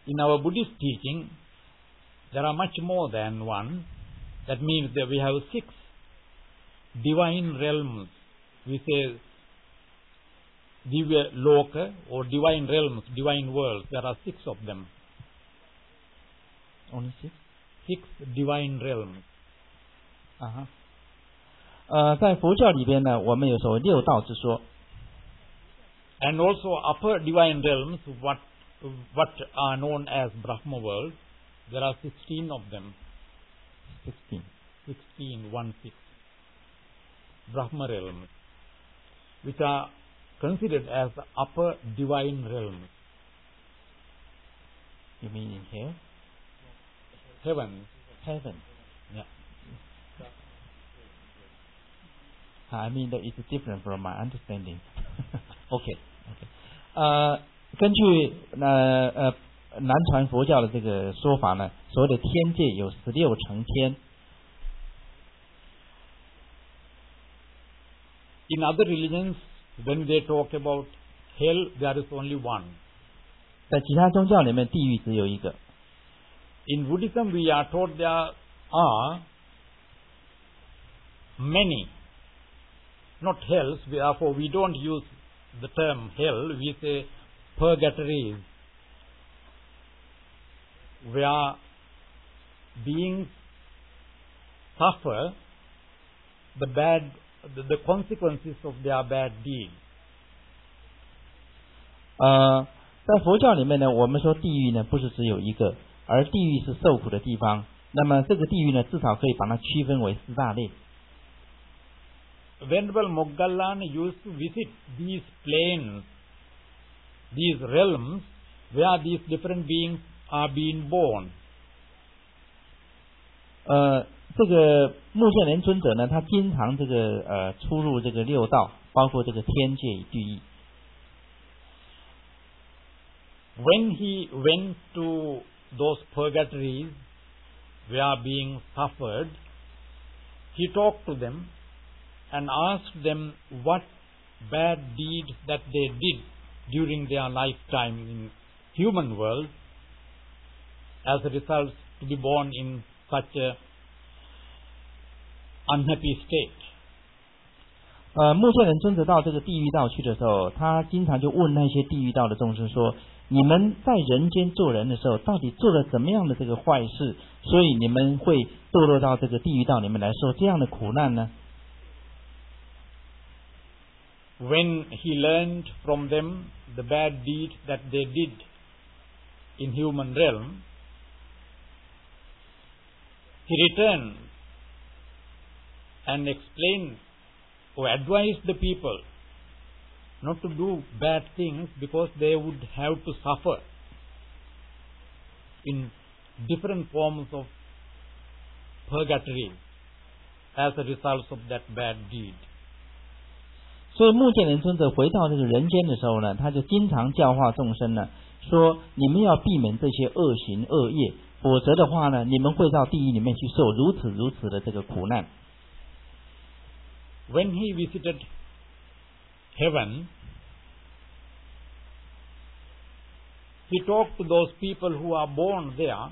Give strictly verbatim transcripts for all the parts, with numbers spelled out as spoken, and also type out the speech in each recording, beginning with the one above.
in our Buddhist teaching, there are much more than one. That means that we have six divine realms. We say Divya Loka or divine realms, divine worlds. There are six of them. Only six? Six divine realms. 啊哈，呃，在佛教里边呢，我们有所谓六道之说。 And also upper divine realms, what what are known as Brahma world, there are sixteen of them. Sixteen. Sixteen, one six. Brahma realms, which are considered as the upper divine realms. You mean in here? Heaven. Heaven. Yeah. I mean that it's different from my understanding. okay, okay. 呃，根据呃呃南传佛教的这个说法呢，所谓的天界有十六层天。 In other religions, when they talk about hell, there is only one. 在其他宗教里面，地狱只有一个。 In Buddhism, we are taught there are many, not hells. Therefore, we don't use the term hell. We say purgatories, where beings suffer the bad, the, the consequences of their bad deeds. 呃，在佛教里面呢，我们说地狱呢不是只有一个，而地狱是受苦的地方。那么这个地狱呢，至少可以把它区分为四大类。 Venerable Moggallana used to visit these planes, these realms, where these different beings are being born. 呃，这个目犍连尊者呢，他经常这个呃出入这个六道，包括这个天界与地狱。 When he went to those purgatories where being suffered, he talked to them and asked them what bad deeds that they did during their lifetime in human world as a result to be born in such a unhappy state. 呃，目犍连尊者到这个地狱道去的时候，他经常就问那些地狱道的众生说：“你们在人间做人的时候，到底做了怎么样的这个坏事，所以你们会堕落到这个地狱道里面来受这样的苦难呢？” When he learned from them the bad deeds that they did in human realm, he returned and explained or advised the people not to do bad things because they would have to suffer in different forms of purgatory as a result of that bad deed. 所以目犍连尊者回到这个人间的时候呢，他就经常教化众生呢，说你们要避免这些恶行恶业，否则的话呢，你们会到地狱里面去受如此如此的这个苦难。 When he visited heaven, he talked to those people who are born there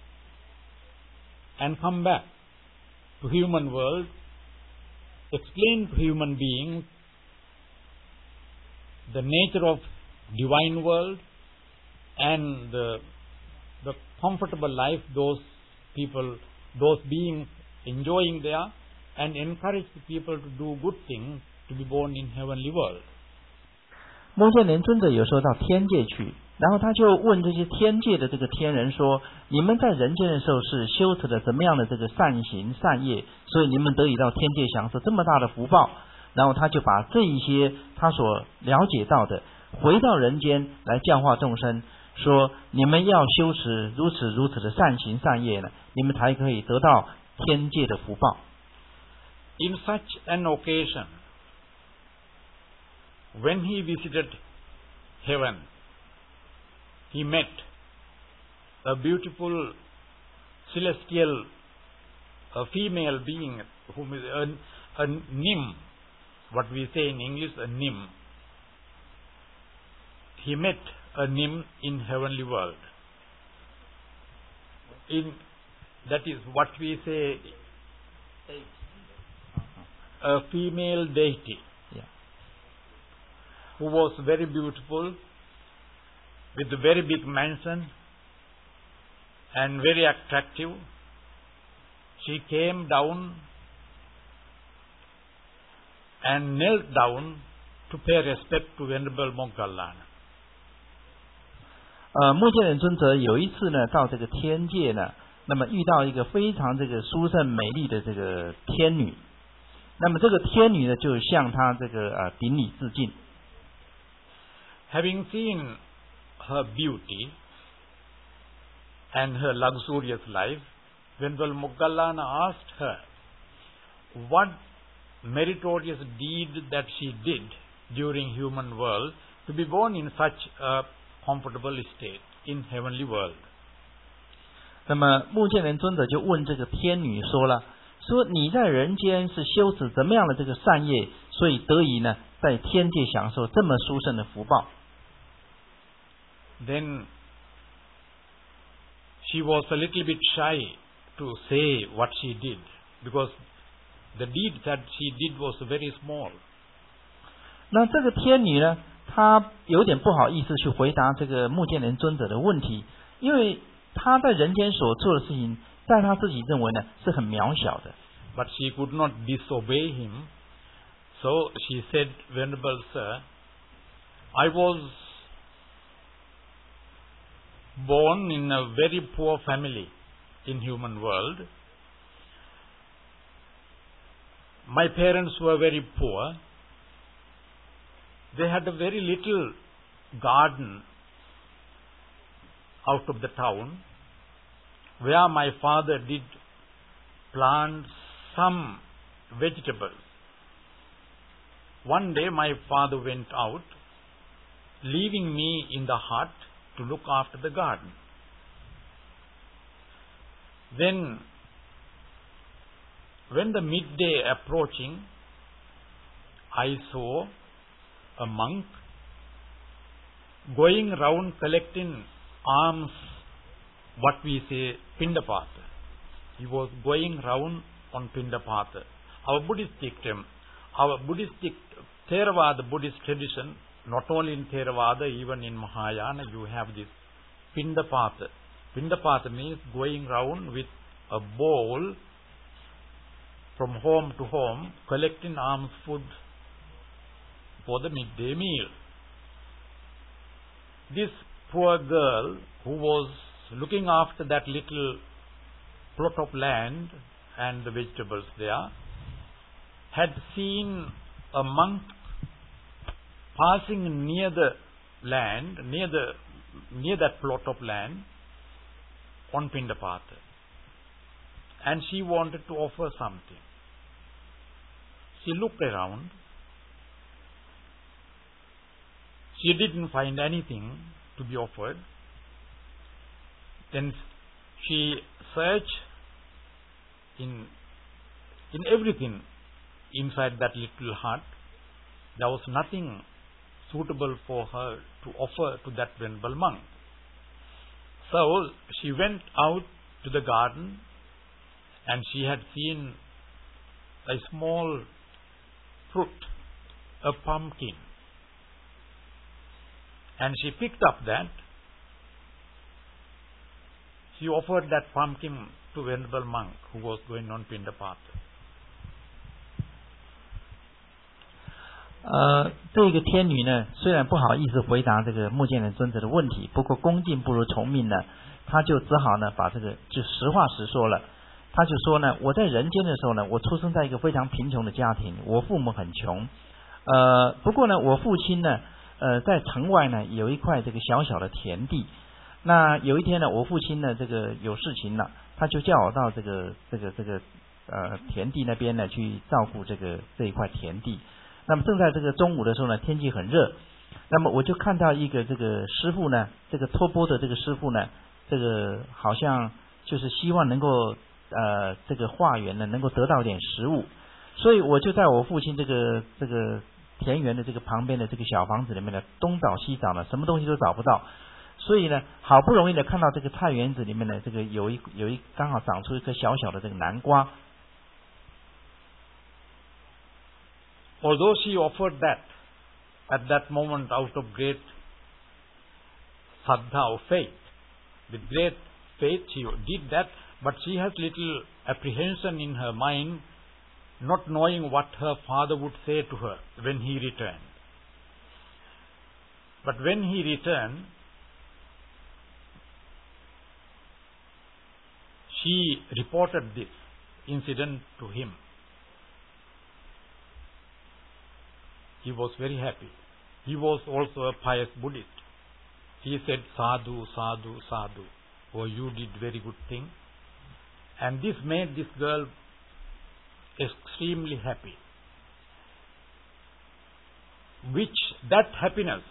and come back to human world, explain to human beings the nature of divine world and the, the comfortable life those people, those beings enjoying there, and encourage the people to do good things to be born in heavenly world. 目犍连尊者有时候到天界去，然后他就问这些天界的这个天人说：你们在人间的时候是修持的怎么样的这个善行善业，所以你们得以到天界享受这么大的福报。然后他就把这一些他所了解到的回到人间来教化众生，说你们要修持如此如此的善行善业呢，你们才可以得到天界的福报。 In such an occasion, when he visited heaven, he met a beautiful celestial a female being whom is a, a nymph, what we say in English, a nymph. He met a nymph in heavenly world. in that is what we say a female deity, yeah. who was very beautiful, with a very big mansion and very attractive. She came down and knelt down to pay respect to Venerable Moggallana. 呃，目犍连尊者有一次呢，到这个天界呢，那么遇到一个非常这个殊胜美丽的这个天女，那么这个天女呢，就向他这个呃顶礼致敬。 Having seen her beauty and her luxurious life, Venerable Moggallana asked her what meritorious deed that she did during human world to be born in such a comfortable state in heavenly world. 那么目犍连尊者就问这个天女说了，说你在人间是修持怎么样的这个善业，所以得以呢在天界享受这么殊胜的福报。 Then she was a little bit shy to say what she did, because the deed that she did was very small. 那这个天女呢，她有点不好意思去回答这个目犍连尊者的问题，因为她在人间所做的事情，在她自己认为呢是很渺小的。 But she could not disobey him, so she said, Venerable Sir, I was born in a very poor family in human world. My parents were very poor. They had a very little garden out of the town where my father did plant some vegetables. One day my father went out, leaving me in the hut to look after the garden. Then, when the midday approaching, I saw a monk going round collecting alms, what we say Pindapata. He was going round on Pindapata. Our Buddhistic term, our Buddhistic Theravada Buddhist tradition, not only in Theravada, even in Mahayana, you have this Pindapata. Pindapata means going round with a bowl from home to home, collecting alms food for the midday meal. This poor girl who was looking after that little plot of land and the vegetables there had seen a monk passing near the land, near the near that plot of land on Pindapata, and she wanted to offer something. She looked around. She didn't find anything to be offered. Then she searched in in everything inside that little hut. There was nothing suitable for her to offer to that venerable monk. So she went out to the garden, and she had seen a small fruit, a pumpkin. And she picked up that. She offered that pumpkin to venerable monk who was going on Pindapata. 呃，这个天女呢，虽然不好意思回答这个目犍连尊者的问题，不过恭敬不如从命呢，他就只好呢把这个就实话实说了。他就说呢，我在人间的时候呢，我出生在一个非常贫穷的家庭，我父母很穷。呃，不过呢，我父亲呢，呃，在城外呢有一块这个小小的田地。那有一天呢，我父亲呢这个有事情了，他就叫我到这个这个这个呃田地那边呢去照顾这个这一块田地。那么正在这个中午的时候呢，天气很热，那么我就看到一个这个师傅呢，这个托钵的这个师傅呢，这个好像就是希望能够呃这个化缘呢能够得到点食物，所以我就在我父亲这个这个田园的这个旁边的这个小房子里面呢，东找西找呢，什么东西都找不到， 所以呢，好不容易的看到这个菜园子里面呢，这个有一有一刚好长出一颗小小的这个南瓜。 Although she offered that at that moment out of great saddha or faith, with great faith she did that, but she has little apprehension in her mind, not knowing what her father would say to her when he returned. But when he returned, she reported this incident to him. He was very happy. He was also a pious Buddhist. He said, "Sadhu, sadhu, sadhu. Oh, you did very good thing." And this made this girl extremely happy. Which, that happiness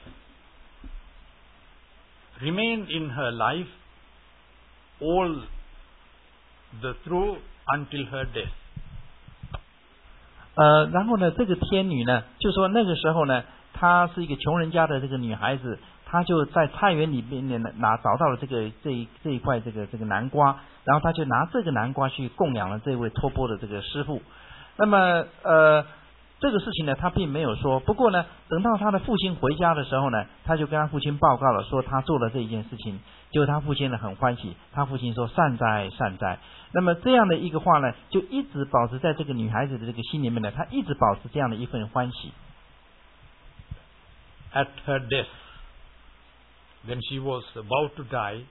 remained in her life all the through until her death. 呃，然后呢，这个天女呢，就说那个时候呢，她是一个穷人家的这个女孩子，她就在菜园里面呢拿找到了这个这一这一块这个这个南瓜，然后她就拿这个南瓜去供养了这位托钵的这个师傅。那么呃。这个事情呢，他并没有说。不过呢，等到他的父亲回家的时候呢，他就跟他父亲报告了，说他做了这一件事情。结果他父亲呢很欢喜，他父亲说善哉善哉。那么这样的一个话呢，就一直保持在这个女孩子的这个心里面呢，她一直保持这样的一份欢喜。 At her death, when she was about to die,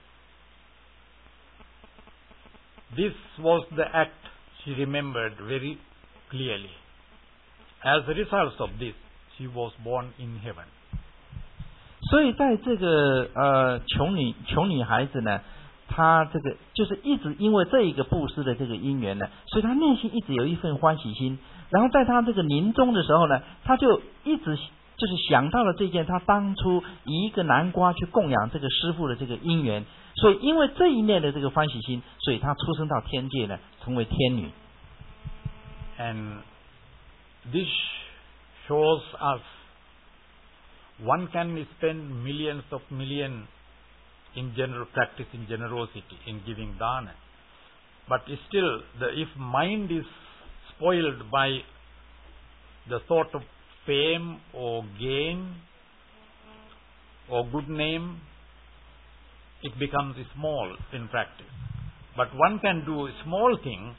this was the act she remembered very clearly. As a result of this, she was born in heaven. 所以在这个呃穷女穷女孩子呢，她这个就是一直因为这一个布施的这个因缘呢，所以她内心一直有一份欢喜心。然后在她这个临终的时候呢，她就一直就是想到了这件她当初以一个南瓜去供养这个师父的这个因缘。所以因为这一念的这个欢喜心，所以她出生到天界呢，成为天女。 And this shows us one can spend millions of millions in general practice in generosity, in giving dana. But still, the, if mind is spoiled by the thought of fame or gain or good name, it becomes small in practice. But one can do a small thing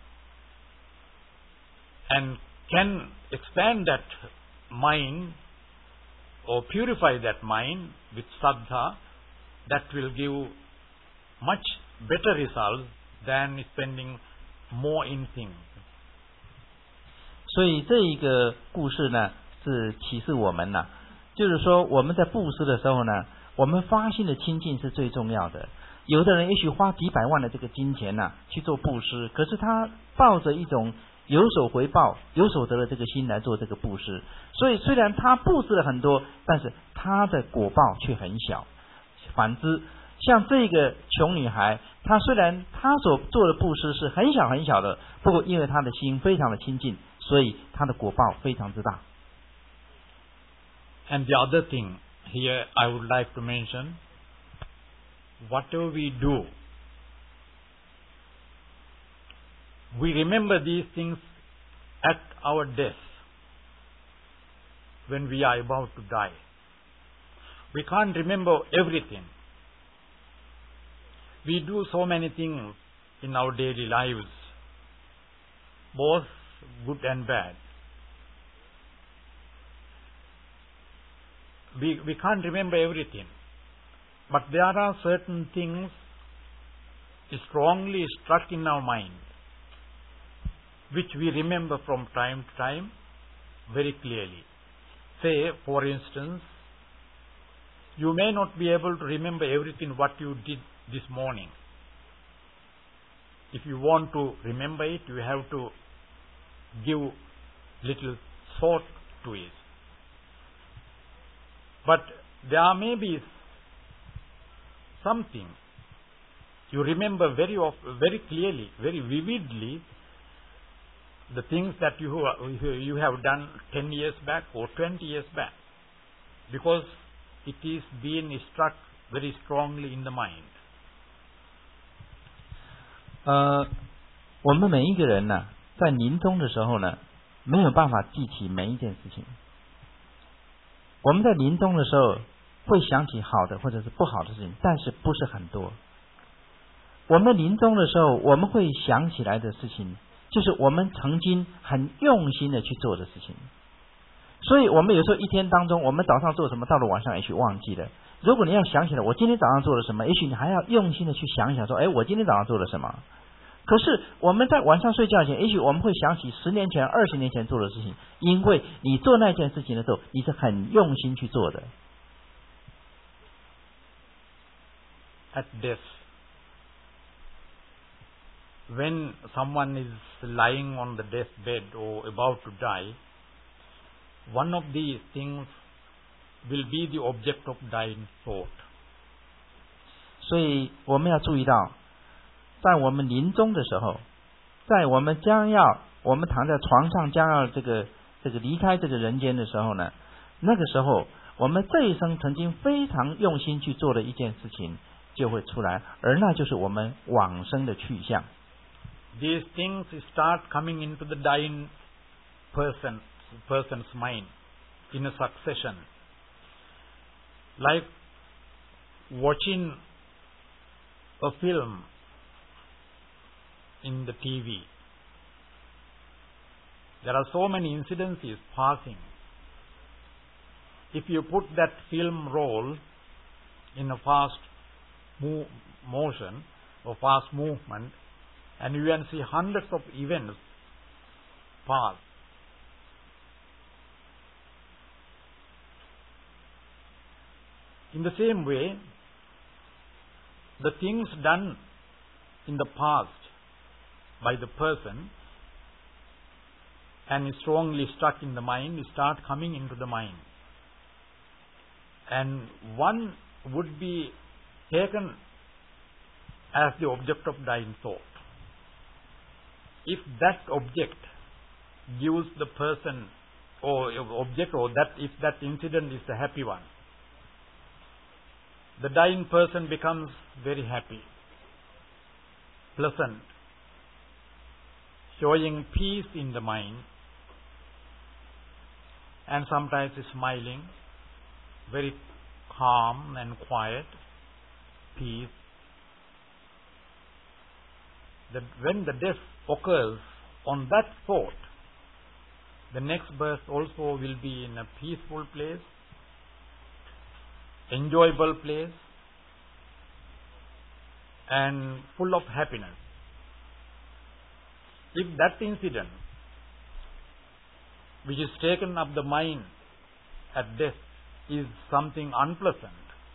and can expand that mind or purify that mind with saddha, that will give much better results than spending more in things. 所以这一个故事呢，是启示我们呢、啊，就是说我们在布施的时候呢，我们发心的清净是最重要的。有的人也许花几百万的这个金钱呢、啊、去做布施，可是他抱着一种有所回报、有所得的这个心来做这个布施，所以虽然他布施了很多，但是他的果报却很小。反之，像这个穷女孩，她虽然她所做的布施是很小很小的，不过因为她的心非常的清净，所以她的果报非常之大。 And the other thing here I would like to mention, whatever we do, we remember these things at our death, when we are about to die. We can't remember everything. We do so many things in our daily lives, both good and bad. We, we can't remember everything. But there are certain things strongly struck in our mind, which we remember from time to time very clearly. Say, for instance, you may not be able to remember everything what you did this morning. If you want to remember it, you have to give little thought to it. But there may be something you remember very often, very clearly, very vividly, the things that you you have done ten years back or twenty years back, because it is being struck very strongly in the mind. 呃，我们每一个人呢，在临终的时候呢，没有办法记起每一件事情。我们在临终的时候会想起好的或者是不好的事情，但是不是很多。我们临终的时候，我们会想起来的事情，就是我们曾经很用心的去做的事情。所以我们有时候一天当中，我们早上做什么，到了晚上也许忘记了。如果你要想起来，我今天早上做了什么，也许你还要用心的去想一想，说，哎，我今天早上做了什么。可是我们在晚上睡觉前，也许我们会想起十年前、二十年前做的事情，因为你做那件事情的时候，你是很用心去做的。 At death, when someone is lying on the deathbed or about to die, one of these things will be the object of dying thought. 所以我们要注意到，在我们临终的时候，在我们将要我们躺在床上将要这个这个离开这个人间的时候呢，那个时候我们这一生曾经非常用心去做的一件事情就会出来，而那就是我们往生的去向。 These things start coming into the dying person, person's mind in a succession. Like watching a film in the T V. There are so many incidences passing. If you put that film roll in a fast move, motion or fast movement, and you can see hundreds of events pass. In the same way, the things done in the past by the person and strongly stuck in the mind start coming into the mind. And one would be taken as the object of dying thought. If that object gives the person or object or that if that incident is a happy one, the dying person becomes very happy, pleasant, showing peace in the mind, and sometimes smiling, very calm and quiet, peace. That when the death occurs on that thought, the next birth also will be in a peaceful place, enjoyable place, and full of happiness. If that incident, which is taken up the mind at death, is something unpleasant,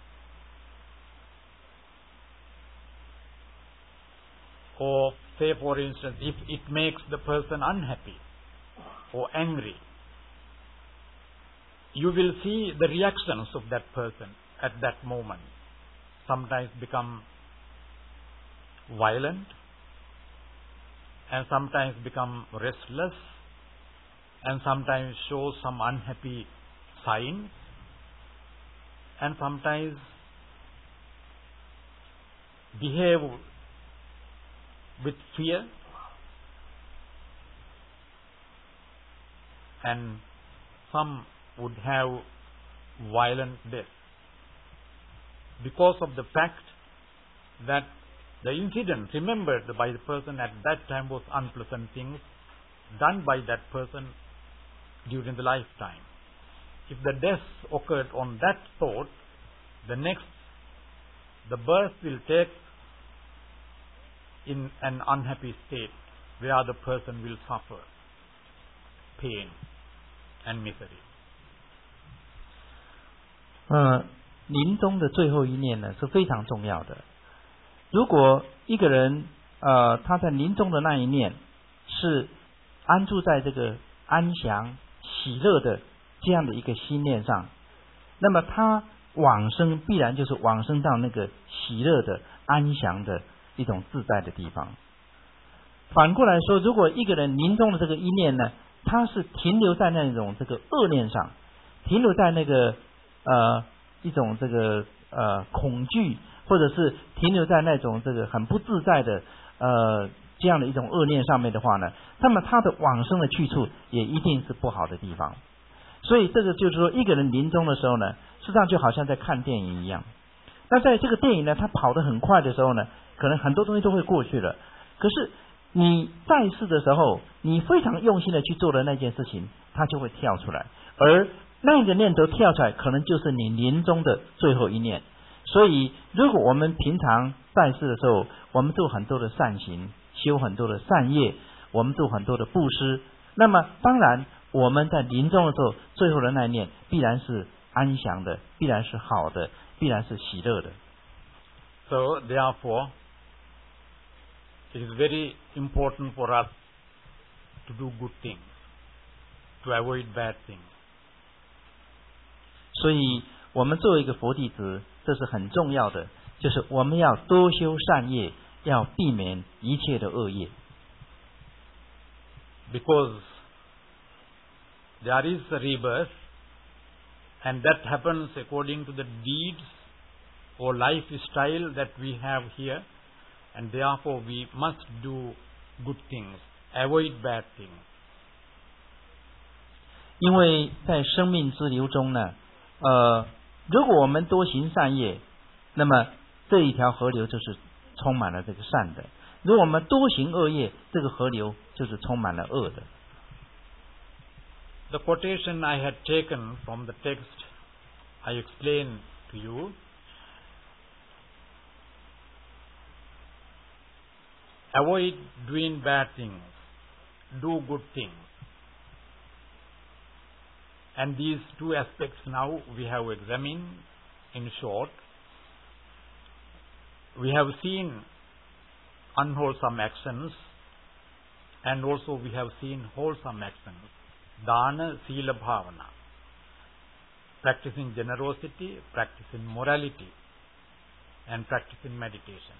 or say for instance, if it makes the person unhappy or angry, you will see the reactions of that person at that moment sometimes become violent, and sometimes become restless, and sometimes show some unhappy signs, and sometimes behave with fear, and some would have violent death because of the fact that the incident remembered by the person at that time was unpleasant things done by that person during the lifetime. If the death occurred on that thought, the next, the birth will take in an unhappy state where the person will suffer pain and misery. 呃，临终的最后一念呢是非常重要的。如果一个人呃他在临终的那一念是安住在这个安详喜乐的这样的一个心念上，那么他往生必然就是往生到那个喜乐的安详的一种自在的地方。反过来说，如果一个人临终的这个一念呢，他是停留在那种这个恶念上，停留在那个呃一种这个呃恐惧，或者是停留在那种这个很不自在的呃这样的一种恶念上面的话呢，那么他的往生的去处也一定是不好的地方。所以这个就是说，一个人临终的时候呢，实际上就好像在看电影一样。那在这个电影呢，他跑得很快的时候呢，可能很多东西都会过去了。可是你在世的时候，你非常用心的去做的那件事情，它就会跳出来，而那个念头跳出来，可能就是你临终的最后一念。所以，如果我们平常在世的时候，我们做很多的善行，修很多的善业，我们做很多的布施，那么当然我们在临终的时候，最后的那一念必然是安详的，必然是好的，必然是喜乐的。 So therefore, it is very important for us to do good things, to avoid bad things. 所以我们作为一个佛弟子，这是很重要的，就是我们要多修善业，要避免一切的恶业。 Because there is a rebirth, and that happens according to the deeds or lifestyle that we have here, and therefore we must do good things, avoid bad things. 因为在生命之流中呢，呃，如果我们多行善业，那么这一条河流就是充满了这个善的；如果我们多行恶业，这个河流就是充满了恶的。 The quotation I had taken from the text I explained to you. Avoid doing bad things, do good things. And these two aspects now we have examined in short. We have seen unwholesome actions, and also we have seen wholesome actions. Dana, Sila, Bhavana. Practicing generosity, practicing morality, and practicing meditation.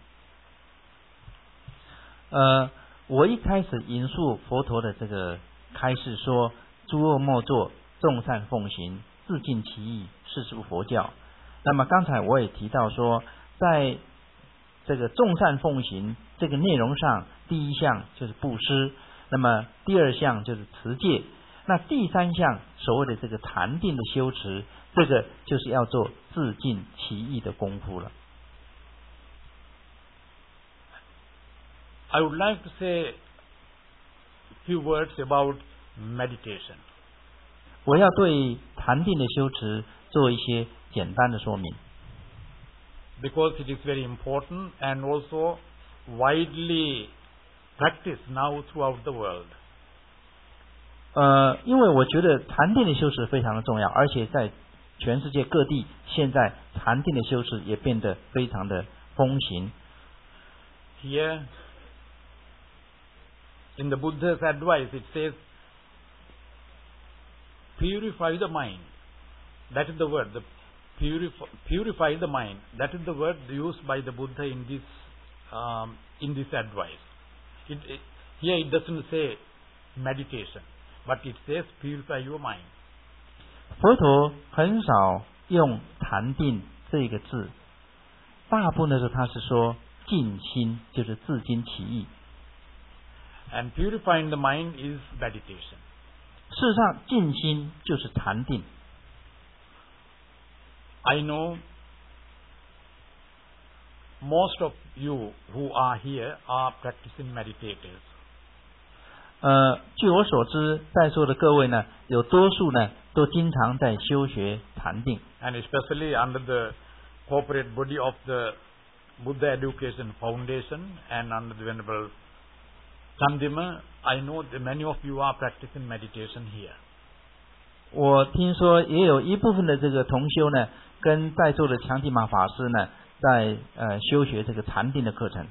呃，我一开始引述佛陀的这个开示说：诸恶莫作，众善奉行，自尽其意，是诸佛教。那么刚才我也提到说，在这个众善奉行这个内容上，第一项就是布施，那么第二项就是持戒，那第三项所谓的这个禅定的修持，这个就是要做自尽其意的功夫了。 I would like to say a few words about meditation. 我要对禅定的修持做一些简单的说明。 Because it is very important and also widely practiced now throughout the world. 呃，因为我觉得禅定的修持非常的重要，而且在全世界各地，现在禅定的修持也变得非常的风行。 Here, in the Buddha's advice, it says, purify the mind. That is the word. The purify, purify the mind. That is the word used by the Buddha in this um, in this advice. It, it, here it doesn't say meditation, but it says purify your mind. 佛陀很少用禅定这个字，大部分的时候他是说静心，就是自尽其意。 And purifying the mind is meditation. 事实上，静心就是禅定。 I know most of you who are here are practicing meditators. 呃，据我所知，在座的各位呢，有多数呢都经常在修学禅定， And especially under the corporate body of the Buddha Education Foundation and under the Venerable Chandima, I know that many of you are practicing meditation here. 我听说也有一部分的这个同修呢，跟在座的强提玛法师呢，在呃修学这个禅定的课程。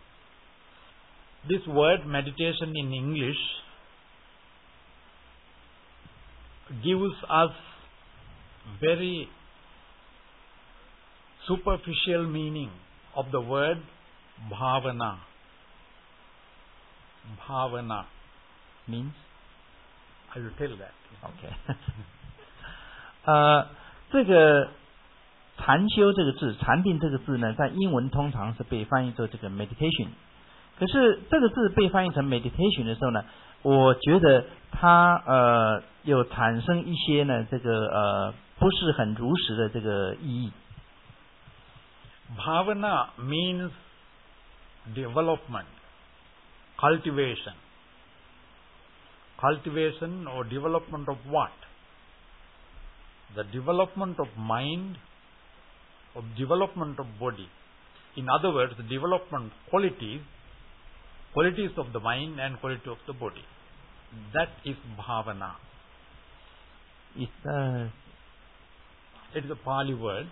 This word meditation in English gives us very superficial meaning of the word bhavana. Bhavana means I will tell that. OK 呃，这个禅修这个字，禅定这个字呢，在英文通常是被翻译作这个 meditation。可是这个字被翻译成 meditation 的时候呢，我觉得它呃有产生一些呢这个呃不是很如实的这个意义。 Bhavana means development, cultivation. Cultivation or development of what? The development of mind, of development of body. In other words, the development qualities, qualities of the mind and quality of the body. That is bhavana. It's a, it is a Pali word.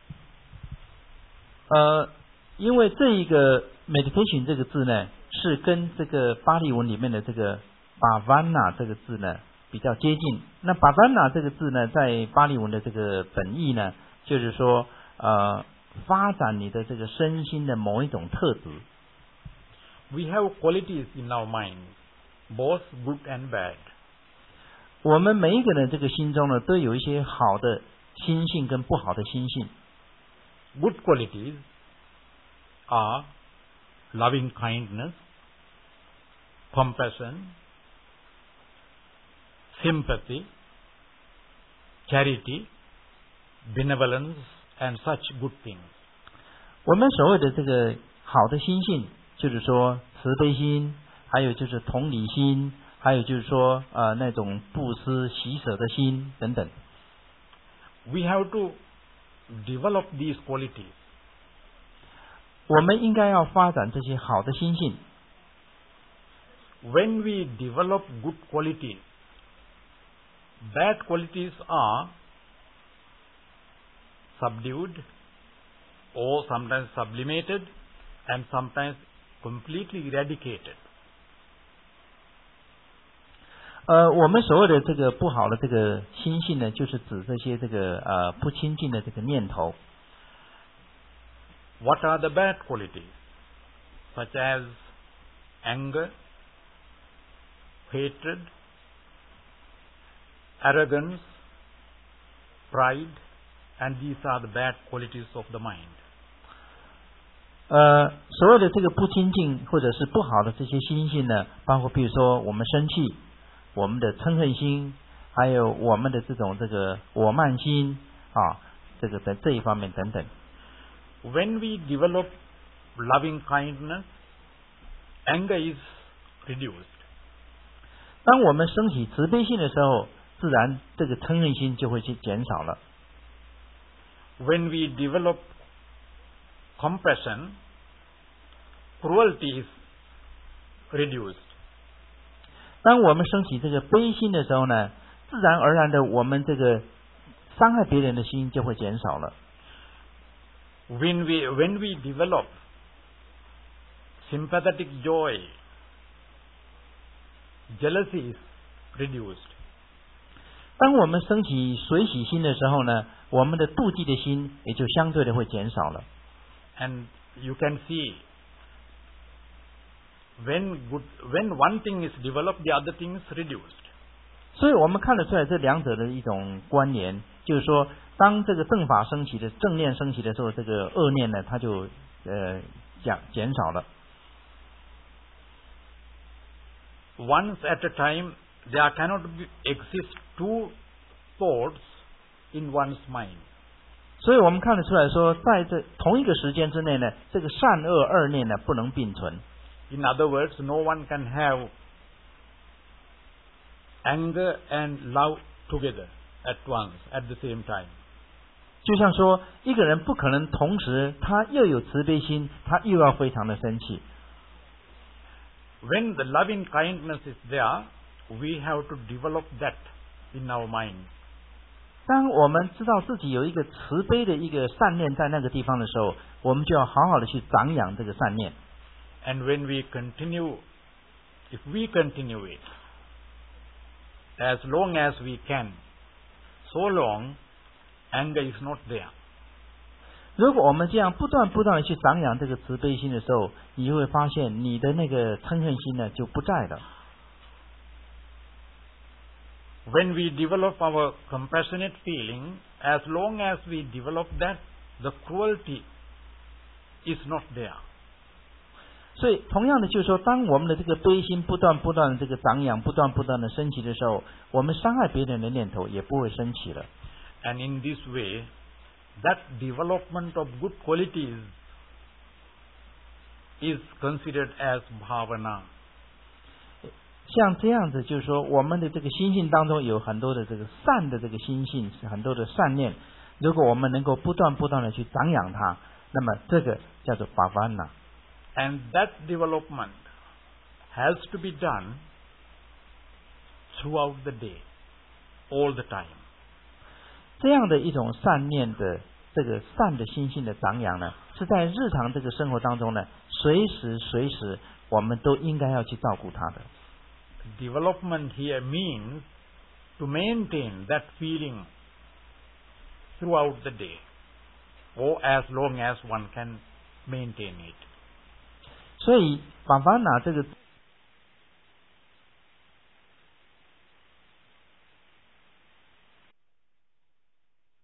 呃，因为这一个 meditation 这个字呢，是跟这个巴利文里面的这个 bhavana 这个字呢比较接近。那 bhavana 这个字呢，在巴利文的这个本意呢，就是说呃，发展你的这个身心的某一种特质。 We have qualities in our mind, both good and bad. 我们每一个人这个心中呢，都有一些好的心性跟不好的心性。 Good qualities are loving kindness, compassion, sympathy, charity, benevolence, and such good things. 我们所谓的这个好的心性，就是说慈悲心，还有就是同理心，还有就是说呃那种布施喜舍的心等等。 We have to develop these qualities. 我们应该要发展这些好的心性。 When we develop good qualities, bad qualities are subdued or sometimes sublimated and sometimes completely eradicated. 呃，我们所谓的这个不好的这个心性呢，就是指这些这个呃不清净的这个念头。 What are the bad qualities? Such as anger, hatred, arrogance, pride, and these are the bad qualities of the mind. 呃，所有的这个不清净或者是不好的这些心性呢，包括比如说我们生气，我们的嗔恨心，还有我们的这种这个我慢心啊，这个在这一方面等等。 When we develop loving kindness, anger is reduced. 当我们升起慈悲心的时候，自然这个嗔恨心就会去减少了。 When we develop compassion, cruelty is reduced. 当我们升起这个悲心的时候呢，自然而然的我们这个伤害别人的心就会减少了。 When we, when we develop sympathetic joy, jealousy is reduced. 当我们升起随喜心的时候呢，我们的妒忌的心也就相对的会减少了。 And you can see, when good, when one thing is developed, the other thing is reduced. 所以我们看得出来这两者的一种关联，就是说，当这个正法升起的正念升起的时候，这个恶念呢，它就呃减减少了。 Once at a time, there cannot be, exist two thoughts in one's mind. 所以我们看得出来说，在这同一个时间之内呢，这个善恶二念呢不能并存。 In other words, no one can have anger and love together at once, at the same time. 就像说，一个人不可能同时他又有慈悲心，他又要非常的生气。 When the loving kindness is there, we have to develop that in our mind. 当我们知道自己有一个慈悲的一个善念在那个地方的时候，我们就要好好的去长养这个善念。 And when we continue, if we continue it, as long as we can, so long anger is not there. 如果我们这样不断不断的去长养这个慈悲心的时候，你就会发现你的那个嗔恨心呢就不在了。 When we develop our compassionate feeling, as long as we develop that, the cruelty is not there. 所以同样的就是说，当我们的这个悲心不断不断的这个长养，不断不断的升起的时候，我们伤害别人的念头也不会升起了。 And in this way, that development of good qualities is considered as bhavana. 像这样子，就是说，我们的这个心性当中有很多的这个善的这个心性，很多的善念。如果我们能够不断不断的去长养它，那么这个叫做 bhavana。 And that development has to be done throughout the day, all the time. 这样的一种善念的这个善的心性的长养呢，是在日常这个生活当中呢，随时随时我们都应该要去照顾它的。 Development here means to maintain that feeling throughout the day, or as long as one can maintain it. 所以，bhavana这个